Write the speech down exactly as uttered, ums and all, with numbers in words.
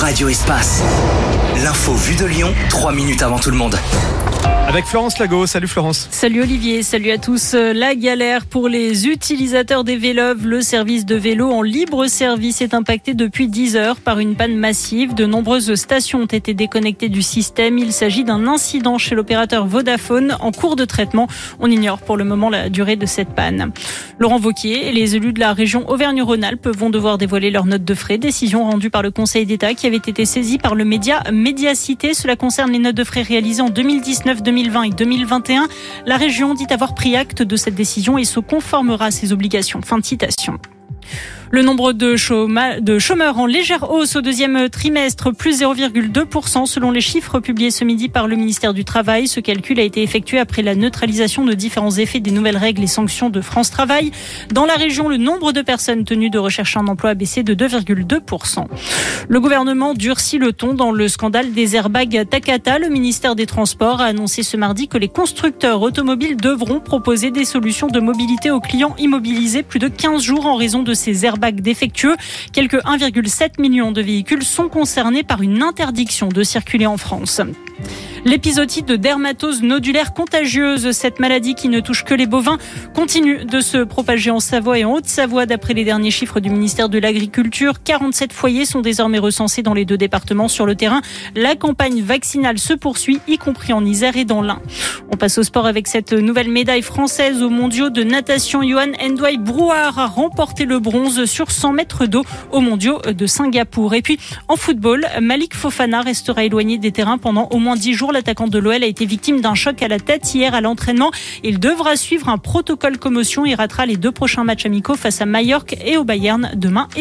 Radio Espace. L'info vue de Lyon, trois minutes avant tout le monde. Avec Florence Lago. Salut Florence. Salut Olivier, salut à tous. La galère pour les utilisateurs des Vélov. Le service de vélo en libre service est impacté depuis dix heures par une panne massive. De nombreuses stations ont été déconnectées du système. Il s'agit d'un incident chez l'opérateur Vodafone en cours de traitement. On ignore pour le moment la durée de cette panne. Laurent Wauquiez et les élus de la région Auvergne-Rhône-Alpes vont devoir dévoiler leur note de frais. Décision rendue par le Conseil d'État qui avait été saisi par le média Médiacité. Cela concerne les notes de frais réalisées en deux mille dix-neuf, deux mille vingt et deux mille vingt et un. La région dit avoir pris acte de cette décision et se conformera à ses obligations. Fin de citation. Le nombre de, chôma- de chômeurs en légère hausse au deuxième trimestre, plus zéro virgule deux pour cent selon les chiffres publiés ce midi par le ministère du Travail. Ce calcul a été effectué après la neutralisation de différents effets des nouvelles règles et sanctions de France Travail. Dans la région, le nombre de personnes tenues de rechercher un emploi a baissé de deux virgule deux pour cent. Le gouvernement durcit le ton dans le scandale des airbags Takata. Le ministère des Transports a annoncé ce mardi que les constructeurs automobiles devront proposer des solutions de mobilité aux clients immobilisés plus de quinze jours en raison de ces airbags défectueux. Quelques un virgule sept million de véhicules sont concernés par une interdiction de circuler en France. L'épisodite de dermatose nodulaire contagieuse, cette maladie qui ne touche que les bovins, continue de se propager en Savoie et en Haute-Savoie. D'après les derniers chiffres du ministère de l'Agriculture, quarante-sept foyers sont désormais recensés dans les deux départements. Sur le terrain, la campagne vaccinale se poursuit, y compris en Isère et dans l'Ain. On passe au sport avec cette nouvelle médaille française aux mondiaux de natation. Yohan Ndoi Brouard a remporté le bronze sur cent mètres d'eau aux mondiaux de Singapour. Et puis, en football, Malik Fofana restera éloigné des terrains pendant au moins dix jours. L'attaquant de l'O L a été victime d'un choc à la tête hier à l'entraînement. Il devra suivre un protocole commotion et ratera les deux prochains matchs amicaux face à Majorque et au Bayern demain.